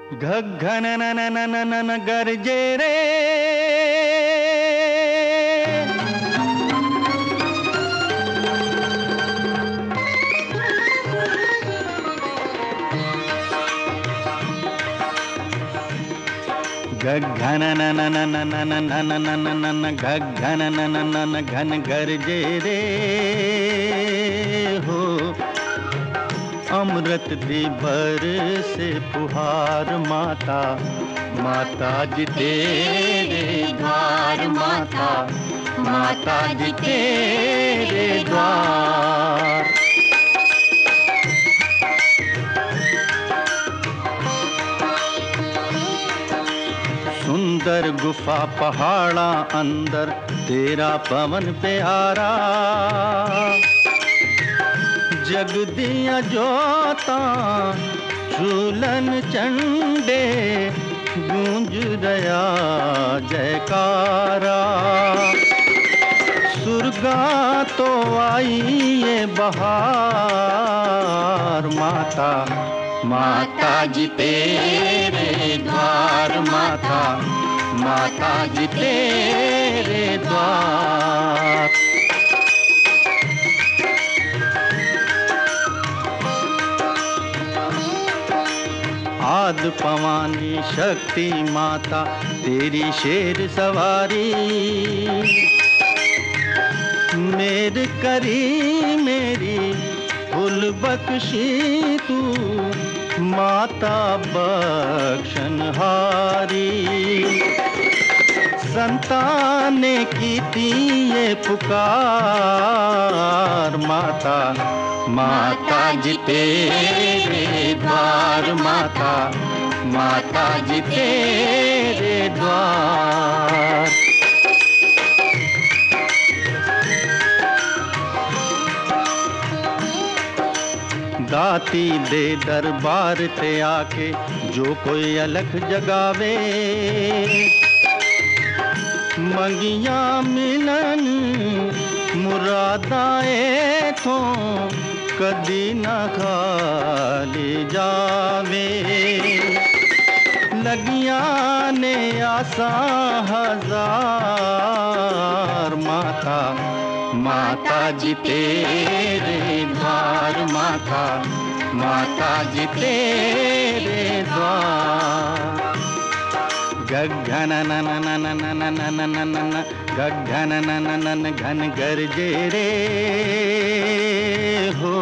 घघन न न न न न न गरजे रे घघन न न न न न न न न न न न घघन न न न न घन गरजे रे हो अमृत दी भर से फुहार माता माता जी तेरे द्वार माता माता जी तेरे द्वार। सुंदर गुफा पहाड़ा अंदर तेरा पवन प्यारा जग दिया जोता झूलन चंडे गूंज रया जयकारा। सुरगा तो आई ये बहार माता माता जी तेरे द्वार माता माता जी तेरे द्वार। आद पवानी शक्ति माता तेरी शेर सवारी मेर करी मेरी फुल बख्शी तू माता बख्शनहारी। संतान की ये पुकार माता माता जी तेरे द्वार माता माता जी तेरे द्वार। दाती दे दरबार ते आके जो कोई अलख जगावे मंगिया मिलन मुरादाए थो कदी ना खाली जावे। लगिया ने आसा हजार माता माता जी तेरे द्वार माता माता जी तेरे द्वार। गगन न न न न न न न न न न गगन न न न न घन गरजे रे हो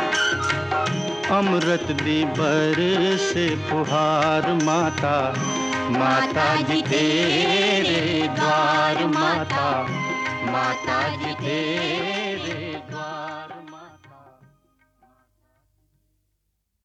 अमृत दी बर से फुहार माता माता जी तेरे द्वार माता माता जी तेरे द्वार।